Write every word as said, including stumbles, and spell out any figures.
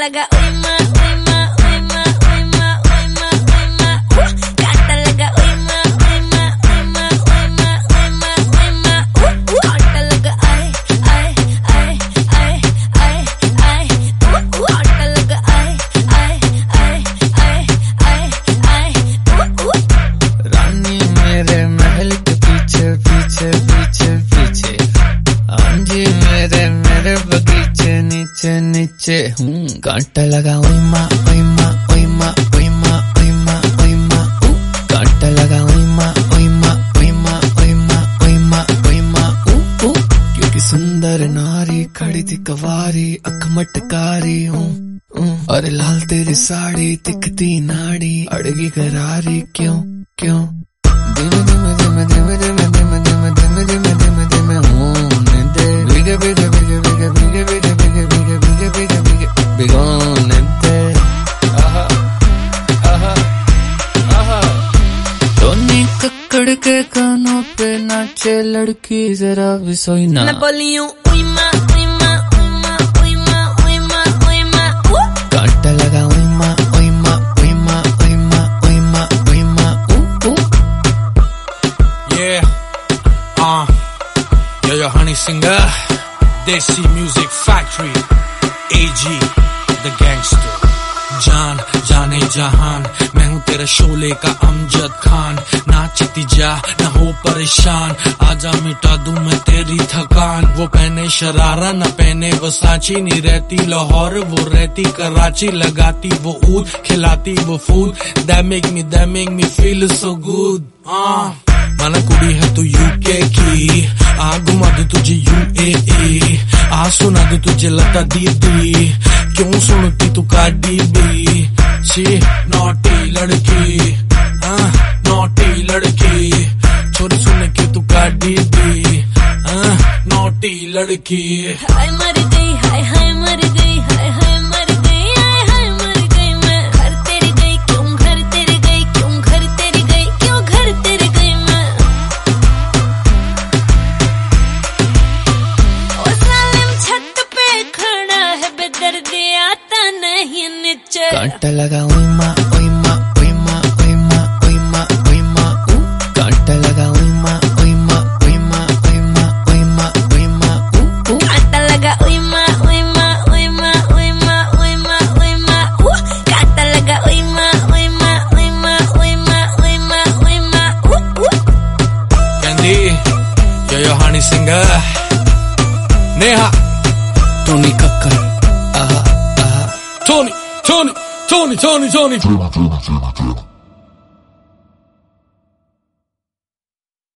लगा ओए माँ ओए माँ ओए माँ ओए माँ ओए माँ ओए माँ कांटा लगा ओए माँ ओए माँ ओए माँ ओए माँ ओए माँ ओए माँ कांटा लगा आए आए आए आए आए आए कांटा लगा आए आए आए आए आए आए रानी मेरे महल के पीछे पीछे पीछे पीछे आंजी मेरे मेरे बगीचे नीचे नीचे हूँ कांटा लगा ओए माँ ओए माँ ओए माँ ओए माँ ओए माँ ओए माँ कांटा लगा ओए माँ ओए माँ ओए माँ ओए माँ ओए माँ ओए माँ क्योंकि सुंदर नारी खड़ी थी कवारी अख मटकारी हूँ और लाल तेरी साड़ी दिखती नाड़ी अड़गी करारी क्यों क्यों धीमे धीमे धीमे धीमे धीमे धीमे धीमे धीमे धीमे धीमे धीमे होने दे भीगे भीगे भीगे भीगे भीगे भीगे भीगे भीगे भीगे भीगे भीगे भिगोने दे आहा आहा आहा टोनी कक्कड़ के कानों पे नाचे लड़की जरा भी सोई ना मैं बोली हूँ ओए माँ ओए माँ ओए माँ ओए माँ ओए माँ ओए माँ कांटा लगा ओए माँ ओए माँ ओए माँ ओए माँ ओए माँ ओए माँ Yeah, uh, yo yo honey singer, Desi Music Factory, A G, the gangster, जान जाने जहान, मैं हूँ तेरा शोले का अमजद खान, नाचती जा न हो परेशान, आजा मिटा दूं मैं तेरी थकान, वो पहने शरारा न पहने वो सांची, नहीं रहती लाहौर वो रहती कराची, लगाती वो ऊद खिलाती वो food, that make me that make me feel so good, ah. माना कुड़ी है तू यूके की आ घुमा दू तुझे यूएई आ सुना दू तुझे लता दीदी क्यों सुनती तू कार्डी बी शी नॉटी लड़की हाँ नॉटी लड़की छोरी सुन के तू कार्डी बी हाँ नॉटी लड़की हाय मर गई हाय हाय मर गई हाय हाय मर गई हाय हाय मर गई मैं घर तेरे गई क्यों घर तेरे गई क्यों घर तेरे गई क्यों घर तेरे गई मैं ओ सालिम छत पे खड़ा है बेदर्दी आता नहीं नीचे कांटा लगा ओए माँ ओए माँ ओए माँ ओए माँ ओए माँ ओए माँ कांटा लगा ओए माँ ओए माँ ओए माँ ओए माँ ओए माँ ओए माँ कांटा लगा ओए माँ ओए माँ ओए माँ ओए माँ ओए माँ ओए माँ कांटा लगा ओए माँ ओए माँ ओए माँ ओए माँ ओए माँ ओए माँ Candy, yo yo honey singer, Neha, Tony Kakkar आहा आहा Tony, Tony, Tony, Tony, Tony.